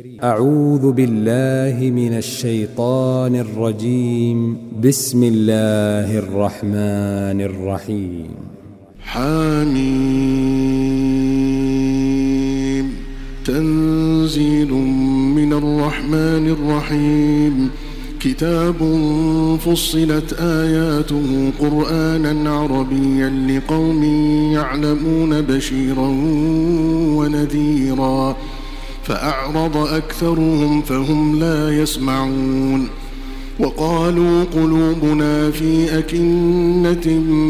أعوذ بالله من الشيطان الرجيم. بسم الله الرحمن الرحيم. حميم. تنزيل من الرحمن الرحيم. كتاب فصلت آياته قرآنا عربيا لقوم يعلمون بشيرا ونذيرا فأعرض أكثرهم فهم لا يسمعون. وقالوا قلوبنا في أكنة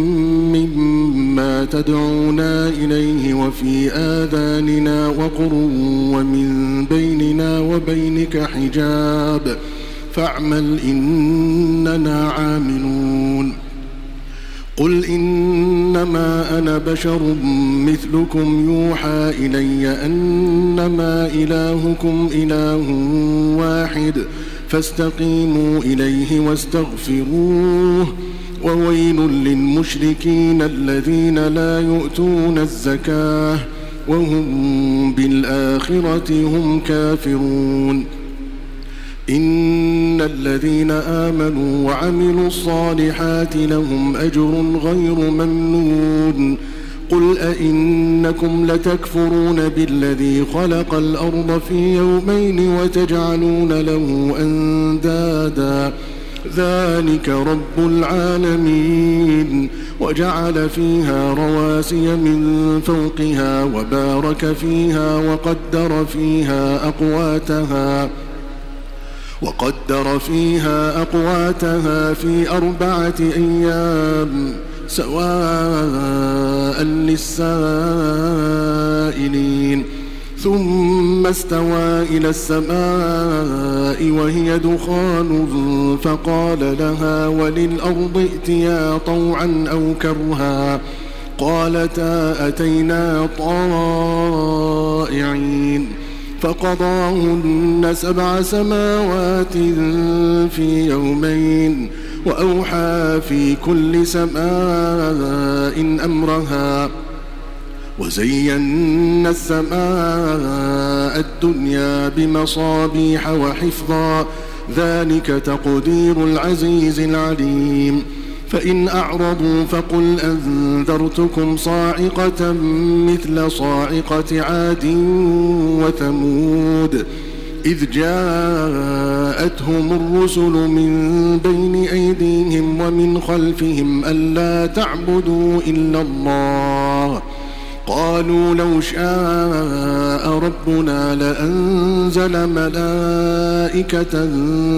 مما تدعونا إليه وفي آذاننا وقر ومن بيننا وبينك حجاب فاعمل إننا عاملون. قل إنما أنا بشر مثلكم يوحى إلي أنما إلهكم إله واحد فاستقيموا إليه واستغفروه. وويل للمشركين الذين لا يؤتون الزكاة وهم بالآخرة هم كافرون. إن الذين آمنوا وعملوا الصالحات لهم أجر غير ممنون. قل أئنكم لتكفرون بالذي خلق الأرض في يومين وتجعلون له أندادا ذلك رب العالمين. وجعل فيها رواسي من فوقها وبارك فيها وقدر فيها أقواتها في 4 أيام سواء للسائلين. ثم استوى إلى السماء وهي دخان فقال لها وللأرض ائتيا طوعا أو كرها قالتا أتينا طائعين. فقضاهن 7 سماوات في يومين وأوحى في كل سماء أمرها. وزينا السماء الدنيا بمصابيح وحفظا ذلك تقدير العزيز العليم. فإن أعرضوا فقل أنذرتكم صاعقة مثل صاعقة عاد وثمود إذ جاءتهم الرسل من بين أيديهم ومن خلفهم ألا تعبدوا إلا الله قالوا لو شاء ربنا لأنزل ملائكة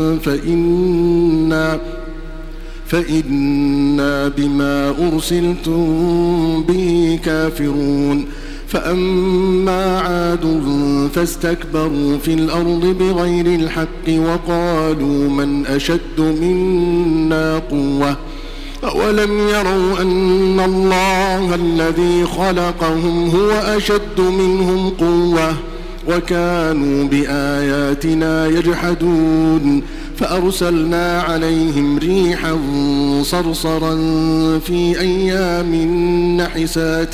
فإنا بما أرسلتم به كافرون. فأما عاد فاستكبروا في الأرض بغير الحق وقالوا من أشد منا قوة أولم يروا أن الله الذي خلقهم هو أشد منهم قوة وكانوا بآياتنا يجحدون. فأرسلنا عليهم ريحا صرصرا في أيام نحسات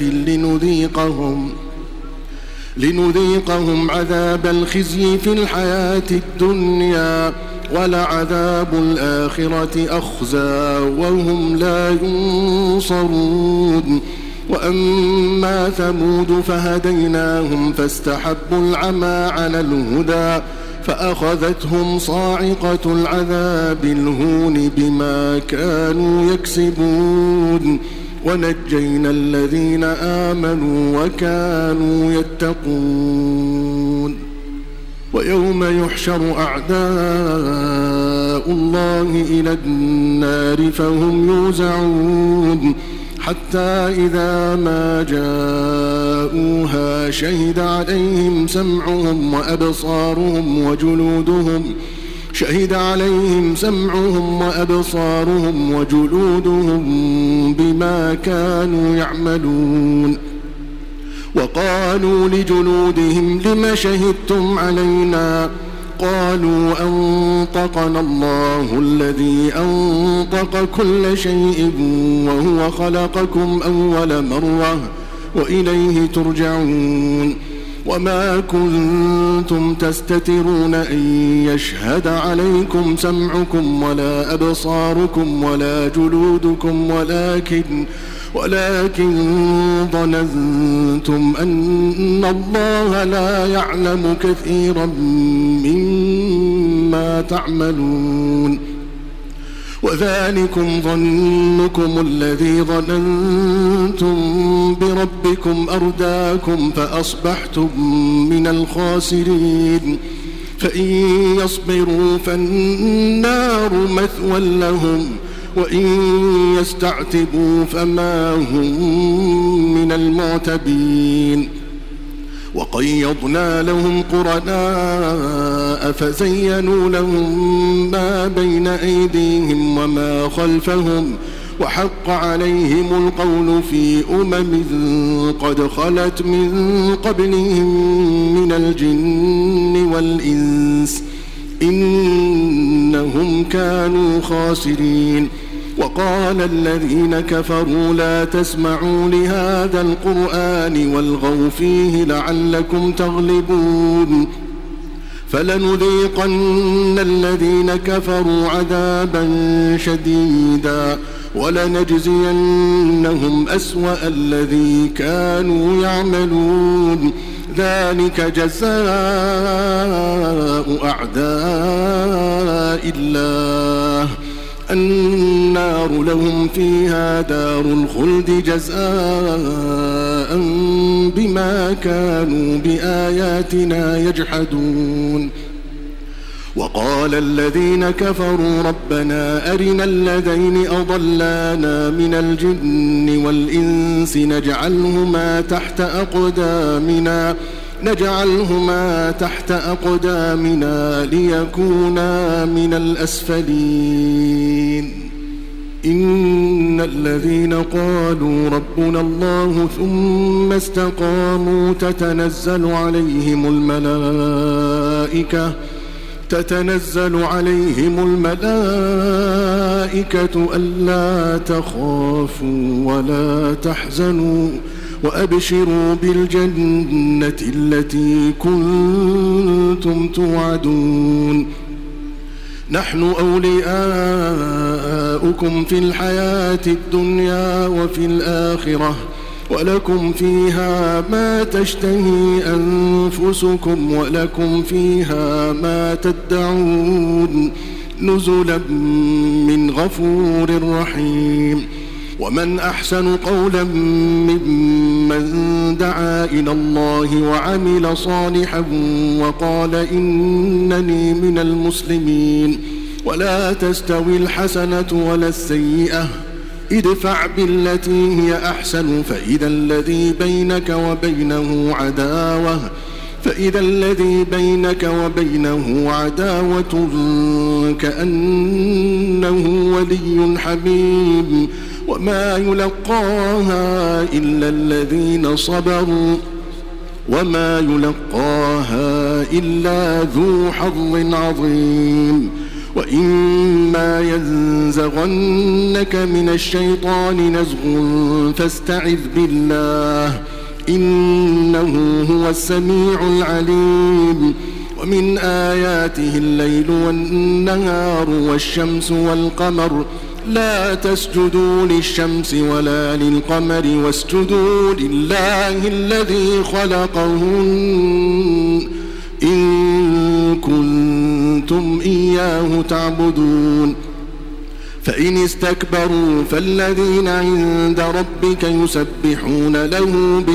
لنذيقهم عذاب الخزي في الحياة الدنيا ولعذاب الآخرة أخزى وهم لا ينصرون. وأما ثمود فهديناهم فاستحبوا العمى على الهدى فأخذتهم صاعقة العذاب الهون بما كانوا يكسبون. ونجينا الذين آمنوا وكانوا يتقون. ويوم يحشر أعداء الله إلى النار فهم يوزعون حتى إذا ما جاءوها شهد عليهم سمعهم وأبصارهم وجلودهم بما كانوا يعملون. وقالوا لجلودهم لم شهدتم علينا قالوا أنطقنا الله الذي أنطق كل شيء وهو خلقكم أول مرة وإليه ترجعون. وما كنتم تستترون أن يشهد عليكم سمعكم ولا أبصاركم ولا جلودكم ولكن ظننتم أن الله لا يعلم كثيرا مما تعملون. وذلكم ظنكم الذي ظننتم بربكم أرداكم فأصبحتم من الخاسرين. فإن يصبروا فالنار مثوى لهم وإن يستعتبوا فما هم من المعتبين. وقيضنا لهم قرناء فزينوا لهم ما بين أيديهم وما خلفهم وحق عليهم القول في قد خلت من قبلهم من الجن والإنس إنهم كانوا خاسرين. وقال الذين كفروا لا تسمعوا لهذا القرآن والغوا فيه لعلكم تغلبون. فلنذيقن الذين كفروا عذابا شديدا ولنجزينهم أسوأ الذي كانوا يعملون. ذلك جزاء أعداء الله النار لهم فيها دار الخلد جزاء بما كانوا بآياتنا يجحدون. وقال الذين كفروا ربنا أرنا الذين أضلانا من الجن والإنس نجعلهما تحت أقدامنا ليكونا من الأسفلين. إن الذين قالوا ربنا الله ثم استقاموا تتنزل عليهم الملائكة ألا تخافوا ولا تحزنوا وأبشروا بالجنة التي كنتم توعدون. نحن أولياؤكم في الحياة الدنيا وفي الآخرة ولكم فيها ما تشتهي أنفسكم ولكم فيها ما تدعون نزلا من غفور رحيم. ومن أحسن قولا ممن دعا إلى الله وعمل صالحا وقال إنني من المسلمين. ولا تستوي الحسنة ولا السيئة ادفع بالتي هي أحسن فإذا الذي بينك وبينه عداوة كأنه ولي حميم. وما يلقاها إلا الذين صبروا وما يلقاها إلا ذو حظ عظيم. وإما ينزغنك من الشيطان نزغ فاستعذ بالله إنه هو السميع العليم. ومن آياته الليل والنهار والشمس والقمر لا تسجدوا للشمس ولا للقمر واسجدوا لله الذي خلقهن إن كنتم إياه تعبدون. فإن استكبروا فالذين عند ربك يسبحون له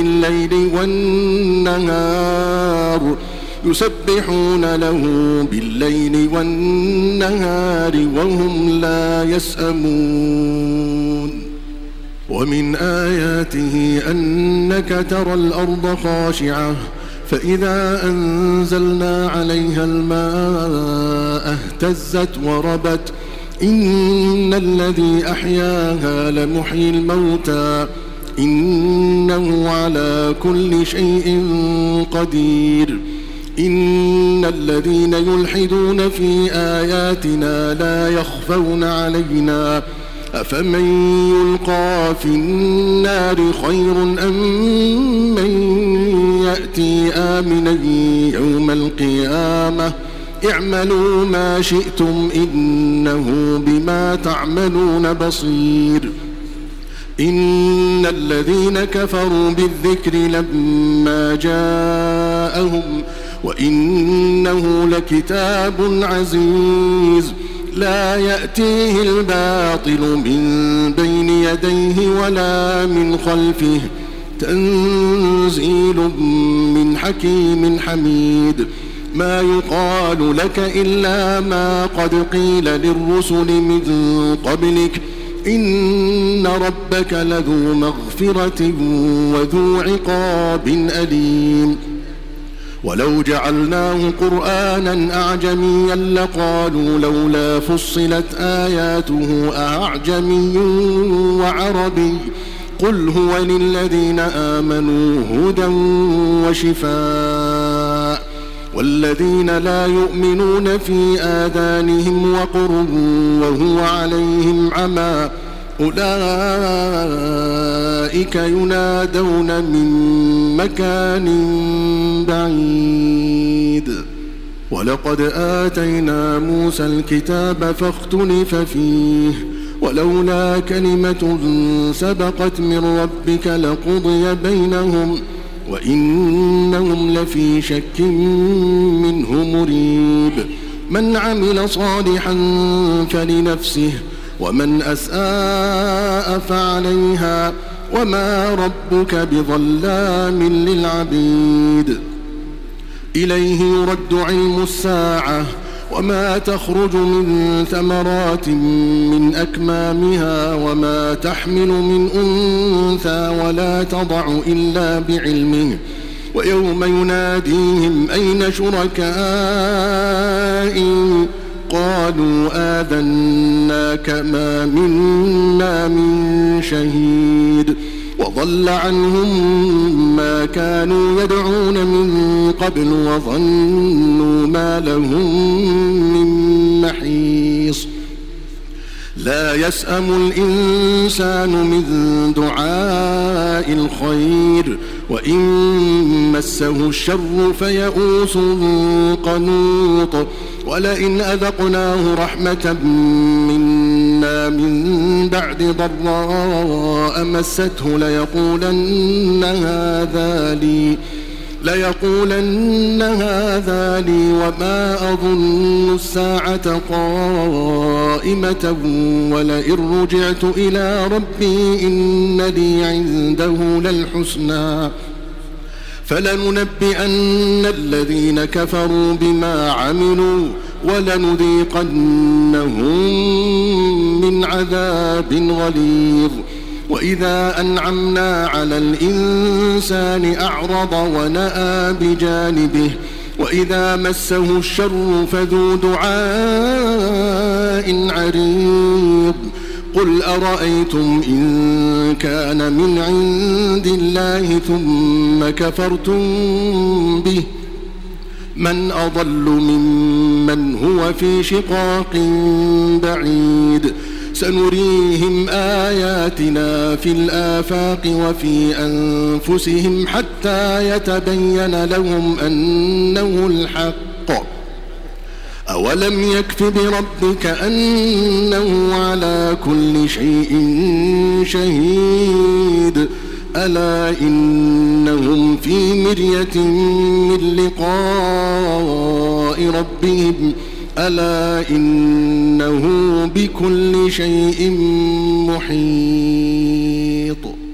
بالليل والنهار وهم لا يسأمون. ومن آياته أنك ترى الأرض خاشعة فإذا أنزلنا عليها الماء اهتزت وربت إن الذي أحياها لمحيي الموتى إنه على كل شيء قدير. إن الذين يلحدون في آياتنا لا يخفون علينا أفمن يلقى في النار خير أم من يأتي آمنا يوم القيامة اعملوا ما شئتم إنه بما تعملون بصير إن الذين كفروا بالذكر لما جاءهم وإنه لكتاب عزيز لا يأتيه الباطل من بين يديه ولا من خلفه تنزيل من حكيم حميد ما يقال لك إلا ما قد قيل للرسل من قبلك إن ربك لذو مغفرة وذو عقاب أليم ولو جعلناه قرآنا أعجميا لقالوا لولا فصلت آياته أعجمي وعربي قل هو للذين آمنوا هدى وشفاء والذين لا يؤمنون في آذانهم وقر وهو عليهم عمى أولئك ينادون من مكان بعيد ولقد آتينا موسى الكتاب فاختلف فيه ولولا كلمة سبقت من ربك لقضي بينهم وإنهم لفي شك منه مريب من عمل صالحا فلنفسه ومن أساء فعليها وما ربك بظلام للعبيد إليه يرد علم الساعة وما تخرج من ثمرات من أكمامها وما تحمل من أنثى ولا تضع إلا بعلمه ويوم يناديهم أين شركائي قالوا آذناك ما منا من شهيد وضل عنهم ما كانوا يدعون من قبل وظنوا ما لهم من محيص لا يسأم الإنسان من دعاء الخير وإن مسه الشر فيئوس قنوط ولئن أذقناه رحمة منا من بعد ضراء مسته ليقولن هذا لي وما أظن الساعة قائمة ولئن رجعت إلى ربي إن لي عنده للحسنى فلننبئن الذين كفروا بما عملوا ولنذيقنهم من عذاب غليظ وإذا أنعمنا على الإنسان أعرض ونأى بجانبه وإذا مسه الشر فذو دعاء عريض قل أرأيتم إن كان من عند الله ثم كفرتم به من أضل ممن هو في شقاق بعيد سنريهم آياتنا في الآفاق وفي أنفسهم حتى يتبين لهم أنه الحق أولم يكف بربك أنه على كل شيء شهيد ألا إنهم في مرية من لقاء ربهم ألا إنه بكل شيء محيط